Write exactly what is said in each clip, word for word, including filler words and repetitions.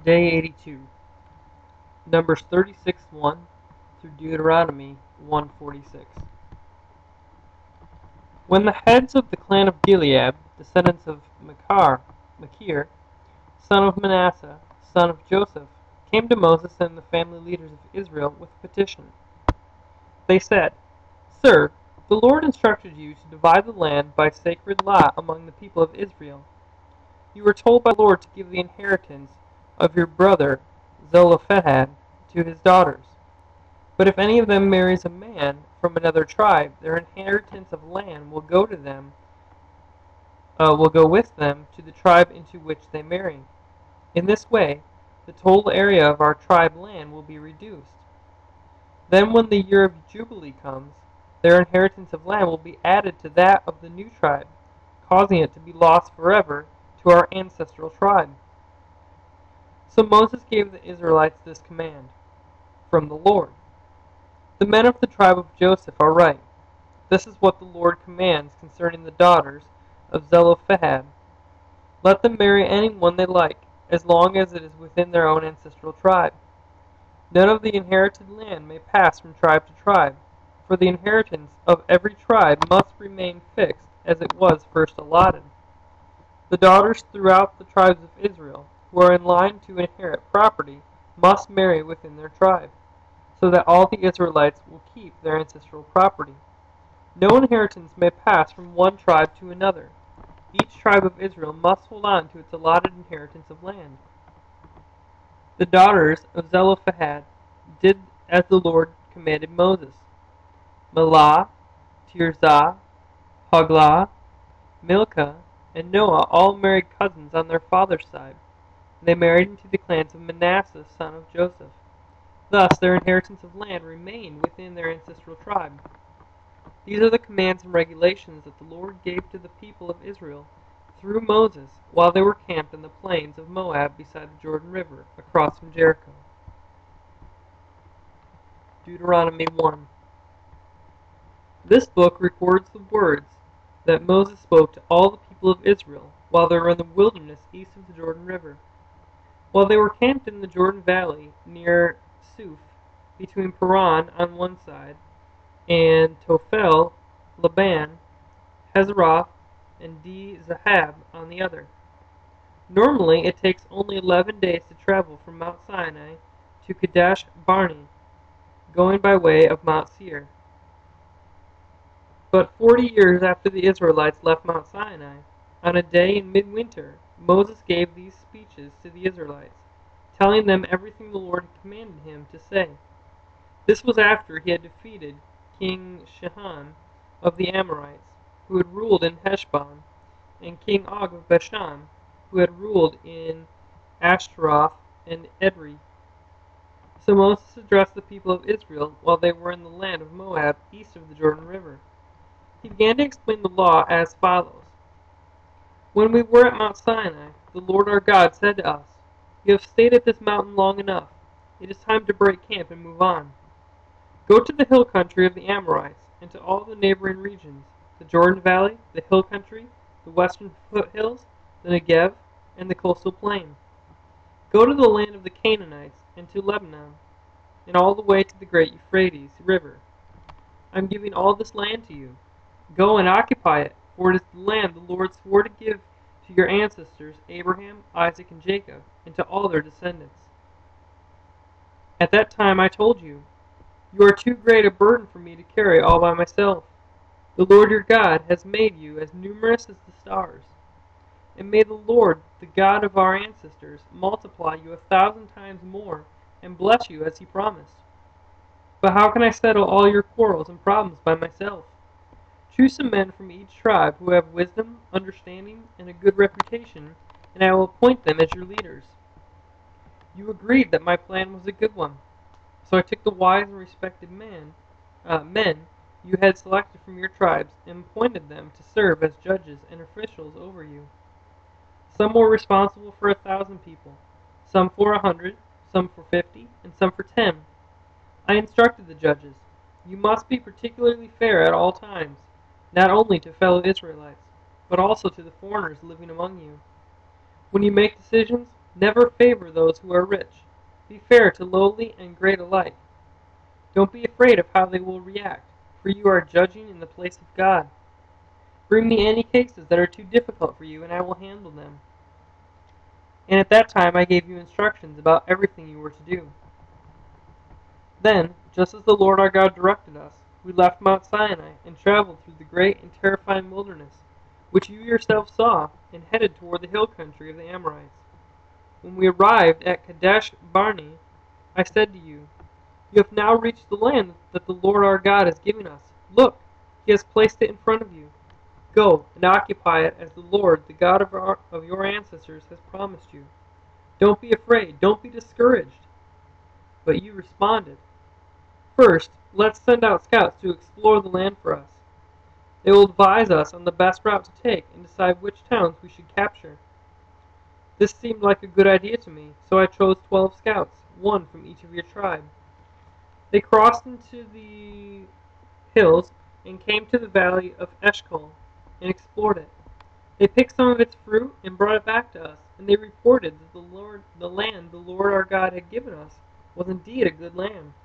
Day eighty-two, Numbers thirty-six one through Deuteronomy one forty-six. When the heads of the clan of Gilead, descendants of Machir, Machir, son of Manasseh, son of Joseph, came to Moses and the family leaders of Israel with a petition, they said, Sir, the Lord instructed you to divide the land by sacred lot among the people of Israel. You were told by the Lord to give the inheritance of your brother Zelophehad to his daughters. But if any of them marries a man from another tribe, their inheritance of land will go to them, uh, will go with them to the tribe into which they marry. In this way, the total area of our tribe land will be reduced. Then when the year of Jubilee comes, their inheritance of land will be added to that of the new tribe, causing it to be lost forever to our ancestral tribe. So Moses gave the Israelites this command from the Lord. The men of the tribe of Joseph are right. This is what the Lord commands concerning the daughters of Zelophehad. Let them marry anyone they like, as long as it is within their own ancestral tribe. None of the inherited land may pass from tribe to tribe, for the inheritance of every tribe must remain fixed as it was first allotted. The daughters throughout the tribes of Israel, who are in line to inherit property, must marry within their tribe, so that all the Israelites will keep their ancestral property. No inheritance may pass from one tribe to another. Each tribe of Israel must hold on to its allotted inheritance of land. The daughters of Zelophehad did as the Lord commanded Moses. Mahlah, Tirzah, Hoglah, Milcah, and Noah all married cousins on their father's side. They married into the clans of Manasseh, son of Joseph. Thus their inheritance of land remained within their ancestral tribe. These are the commands and regulations that the Lord gave to the people of Israel through Moses while they were camped in the plains of Moab beside the Jordan River, across from Jericho. Deuteronomy one. This book records the words that Moses spoke to all the people of Israel while they were in the wilderness east of the Jordan River. While they were camped in the Jordan Valley near Suph, between Paran on one side and Tophel, Laban, Hazeroth, and Di-Zahab on the other. Normally, it takes only eleven days to travel from Mount Sinai to Kadesh Barnea, going by way of Mount Seir. But forty years after the Israelites left Mount Sinai, on a day in midwinter, Moses gave these speeches to the Israelites, telling them everything the Lord had commanded him to say. This was after he had defeated King Sihon of the Amorites, who had ruled in Heshbon, and King Og of Bashan, who had ruled in Ashtaroth and Edrei. So Moses addressed the people of Israel while they were in the land of Moab east of the Jordan River. He began to explain the law as follows. When we were at Mount Sinai, the Lord our God said to us, You have stayed at this mountain long enough. It is time to break camp and move on. Go to the hill country of the Amorites and to all the neighboring regions, the Jordan Valley, the hill country, the western foothills, the Negev, and the coastal plain. Go to the land of the Canaanites and to Lebanon, and all the way to the great Euphrates River. I am giving all this land to you. Go and occupy it, for it is the land the Lord swore to give to your ancestors Abraham, Isaac, and Jacob, and to all their descendants. At that time I told you, You are too great a burden for me to carry all by myself. The Lord your God has made you as numerous as the stars. And may the Lord, the God of our ancestors, multiply you a thousand times more and bless you as he promised. But how can I settle all your quarrels and problems by myself? Choose some men from each tribe who have wisdom, understanding, and a good reputation, and I will appoint them as your leaders. You agreed that my plan was a good one. So I took the wise and respected man, uh, men you had selected from your tribes and appointed them to serve as judges and officials over you. Some were responsible for a thousand people, some for a hundred, some for fifty, and some for ten. I instructed the judges, You must be particularly fair at all times, not only to fellow Israelites, but also to the foreigners living among you. When you make decisions, Never favor those who are rich. Be fair to lowly and great alike. Don't be afraid of how they will react, for you are judging in the place of God. Bring me any cases that are too difficult for you, and I will handle them. And at that time I gave you instructions about everything you were to do. Then, just as the Lord our God directed us, we left Mount Sinai and traveled through the great and terrifying wilderness, which you yourself saw, and headed toward the hill country of the Amorites. When we arrived at Kadesh Barnea, I said to you, "You have now reached the land that the Lord our God is giving us. Look, He has placed it in front of you. Go and occupy it as the Lord, the God of, our, of your ancestors, has promised you. Don't be afraid, don't be discouraged." But you responded, "First, let's send out scouts to explore the land for us. They will advise us on the best route to take and decide which towns we should capture." This seemed like a good idea to me, so I chose twelve scouts, one from each of your tribe. They crossed into the hills and came to the valley of Eshcol and explored it. They picked some of its fruit and brought it back to us, and they reported that the Lord, the land the Lord our God had given us was indeed a good land.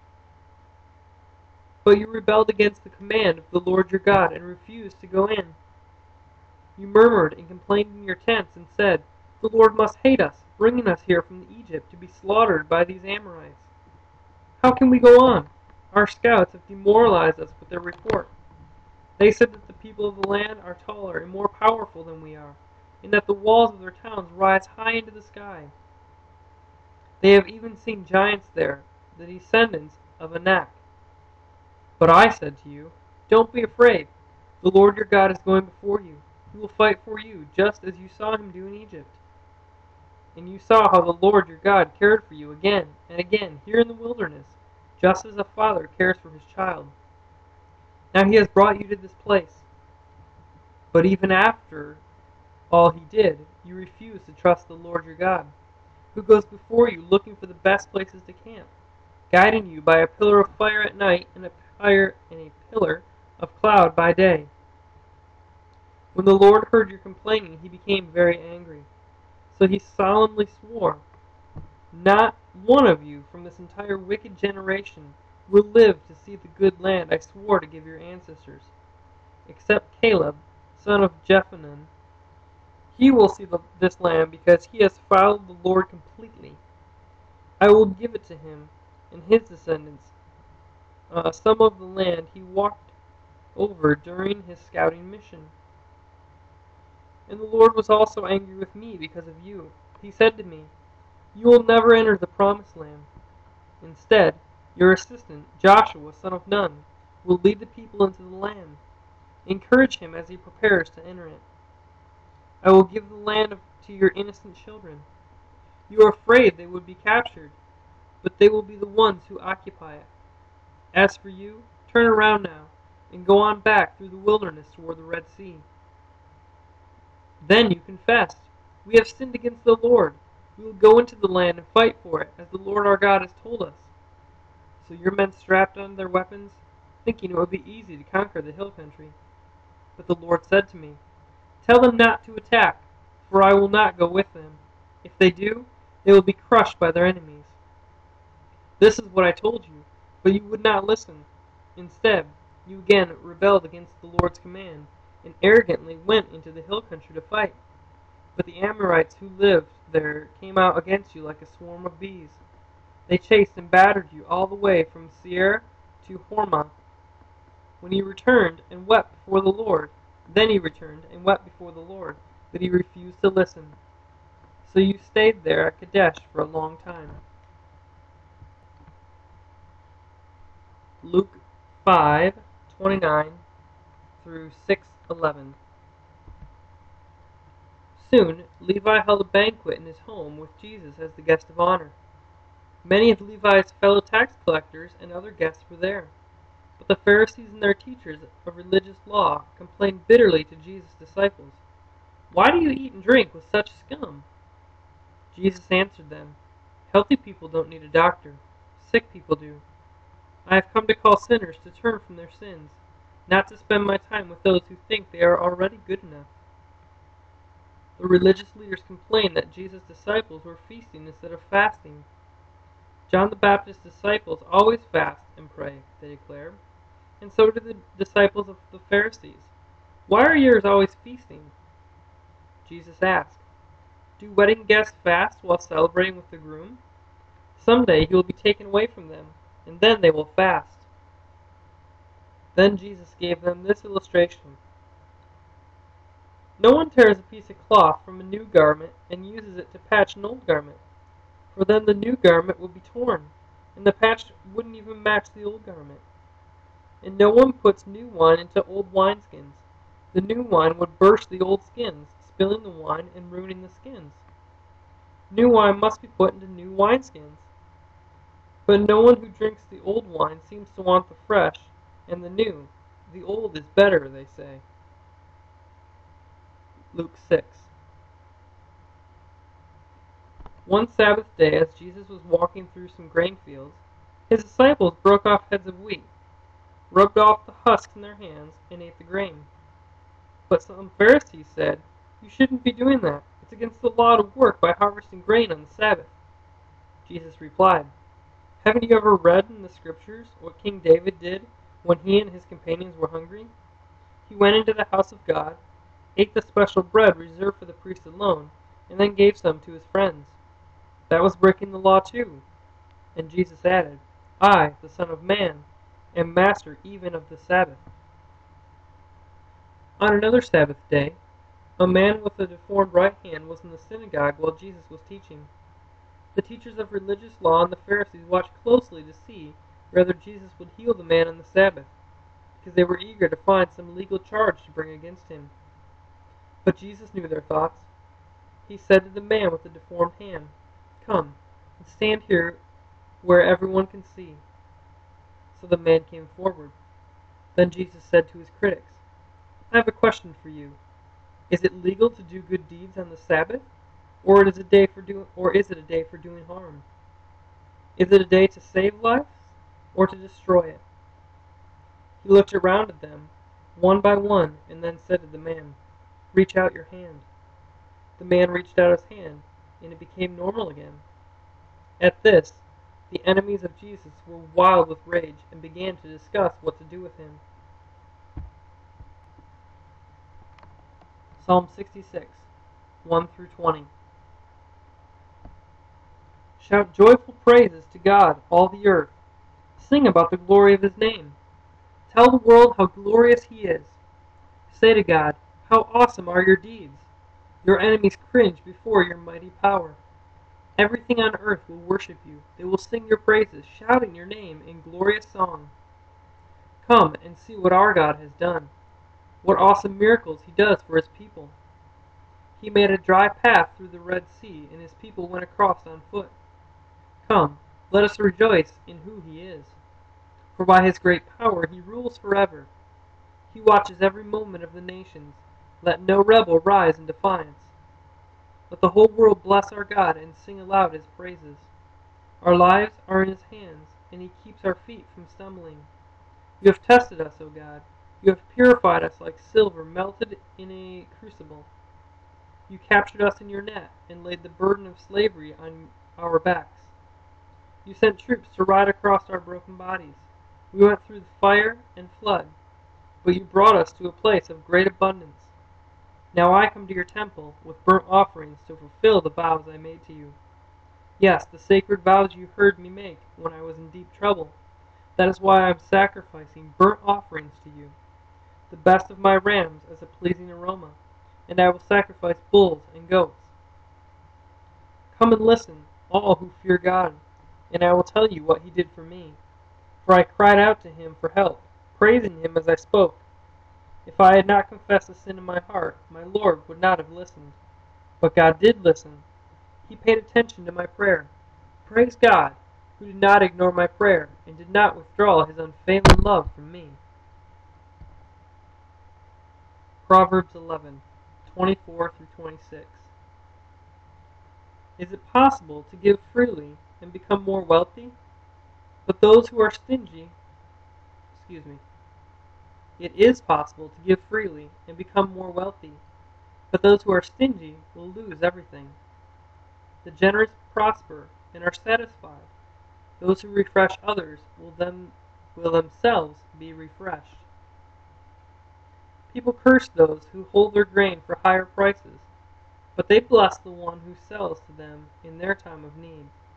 But you rebelled against the command of the Lord your God and refused to go in. You murmured and complained in your tents and said, "The Lord must hate us, bringing us here from Egypt to be slaughtered by these Amorites. How can we go on? Our scouts have demoralized us with their report. They said that the people of the land are taller and more powerful than we are, and that the walls of their towns rise high into the sky. They have even seen giants there, the descendants of Anak. But I said to you, 'Don't be afraid. The Lord your God is going before you. He will fight for you, just as you saw him do in Egypt.' And you saw how the Lord your God cared for you again and again here in the wilderness, just as a father cares for his child. Now he has brought you to this place. But even after all he did, you refused to trust the Lord your God, who goes before you looking for the best places to camp, guiding you by a pillar of fire at night and a fire and a pillar of cloud by day." When the Lord heard your complaining, he became very angry. So he solemnly swore, "Not one of you from this entire wicked generation will live to see the good land I swore to give your ancestors, except Caleb, son of Jephunneh. He will see the, this land because he has followed the Lord completely. I will give it to him and his descendants, uh, some of the land he walked over during his scouting mission." And the Lord was also angry with me because of you. He said to me, "You will never enter the promised land. Instead, your assistant, Joshua, son of Nun, will lead the people into the land. Encourage him as he prepares to enter it. I will give the land of, to your innocent children. You are afraid they would be captured, but they will be the ones who occupy it. As for you, turn around now and go on back through the wilderness toward the Red Sea." Then you confessed, "We have sinned against the Lord. We will go into the land and fight for it, as the Lord our God has told us." So your men strapped on their weapons, thinking it would be easy to conquer the hill country. But the Lord said to me, "Tell them not to attack, for I will not go with them. If they do, they will be crushed by their enemies." This is what I told you, but you would not listen. Instead, you again rebelled against the Lord's command, and arrogantly went into the hill country to fight. But the Amorites who lived there came out against you like a swarm of bees. They chased and battered you all the way from Seir to Hormah. When he returned and wept before the Lord, then he returned and wept before the Lord, but he refused to listen. So you stayed there at Kadesh for a long time. Luke five twenty-nine through six eleven. Soon, Levi held a banquet in his home with Jesus as the guest of honor. Many of Levi's fellow tax collectors and other guests were there. But the Pharisees and their teachers of religious law complained bitterly to Jesus' disciples, "Why do you eat and drink with such scum?" Jesus answered them, "Healthy people don't need a doctor. Sick people do. I have come to call sinners to turn from their sins, not to spend my time with those who think they are already good enough." The religious leaders complained that Jesus' disciples were feasting instead of fasting. John the Baptist's disciples always fast and pray, they declared, and so did the disciples of the Pharisees. Why are yours always feasting? Jesus asked, do wedding guests fast while celebrating with the groom? Someday he will be taken away from them, and then they will fast. Then Jesus gave them this illustration. No one tears a piece of cloth from a new garment and uses it to patch an old garment, for then the new garment would be torn, and the patch wouldn't even match the old garment. And no one puts new wine into old wineskins. The new wine would burst the old skins, spilling the wine and ruining the skins. New wine must be put into new wineskins. But no one who drinks the old wine seems to want the fresh and the new. The old is better, they say. Luke six. One Sabbath day, as Jesus was walking through some grain fields, his disciples broke off heads of wheat, rubbed off the husks in their hands, and ate the grain. But some Pharisees said, you shouldn't be doing that. It's against the law to work by harvesting grain on the Sabbath. Jesus replied, haven't you ever read in the Scriptures what King David did when he and his companions were hungry? He went into the house of God, ate the special bread reserved for the priest alone, and then gave some to his friends. That was breaking the law too. And Jesus added, I, the Son of Man, am master even of the Sabbath. On another Sabbath day, a man with a deformed right hand was in the synagogue while Jesus was teaching. The teachers of religious law and the Pharisees watched closely to see whether Jesus would heal the man on the Sabbath, because they were eager to find some legal charge to bring against him. But Jesus knew their thoughts. He said to the man with the deformed hand, come, and stand here where everyone can see. So the man came forward. Then Jesus said to his critics, I have a question for you. Is it legal to do good deeds on the Sabbath, or it is a day for do, or is it a day for doing harm? Is it a day to save lives, or to destroy it? He looked around at them, one by one, and then said to the man, reach out your hand. The man reached out his hand, and it became normal again. At this, the enemies of Jesus were wild with rage and began to discuss what to do with him. Psalm sixty-six, one through twenty. Shout joyful praises to God, all the earth. Sing about the glory of his name. Tell the world how glorious he is. Say to God, how awesome are your deeds. Your enemies cringe before your mighty power. Everything on earth will worship you. They will sing your praises, shouting your name in glorious song. Come and see what our God has done, what awesome miracles he does for his people. He made a dry path through the Red Sea, and his people went across on foot. Come, let us rejoice in who he is. For by his great power he rules forever. He watches every movement of the nations. Let no rebel rise in defiance. Let the whole world bless our God and sing aloud his praises. Our lives are in his hands, and he keeps our feet from stumbling. You have tested us, O God. You have purified us like silver melted in a crucible. You captured us in your net and laid the burden of slavery on our backs. You sent troops to ride across our broken bodies. We went through the fire and flood, but you brought us to a place of great abundance. Now I come to your temple with burnt offerings to fulfill the vows I made to you. Yes, the sacred vows you heard me make when I was in deep trouble. That is why I am sacrificing burnt offerings to you, the best of my rams as a pleasing aroma, and I will sacrifice bulls and goats. Come and listen, all who fear God, and I will tell you what he did for me. For I cried out to him for help, praising him as I spoke. If I had not confessed the sin in my heart, my Lord would not have listened. But God did listen. He paid attention to my prayer. Praise God, who did not ignore my prayer and did not withdraw his unfailing love from me. Proverbs eleven, twenty-four through twenty-six. Is it possible to give freely and become more wealthy? But those who are stingy, excuse me, it is possible to give freely and become more wealthy. But those who are stingy will lose everything. The generous prosper and are satisfied. Those who refresh others will, them, will themselves be refreshed. People curse those who hold their grain for higher prices, but they bless the one who sells to them in their time of need.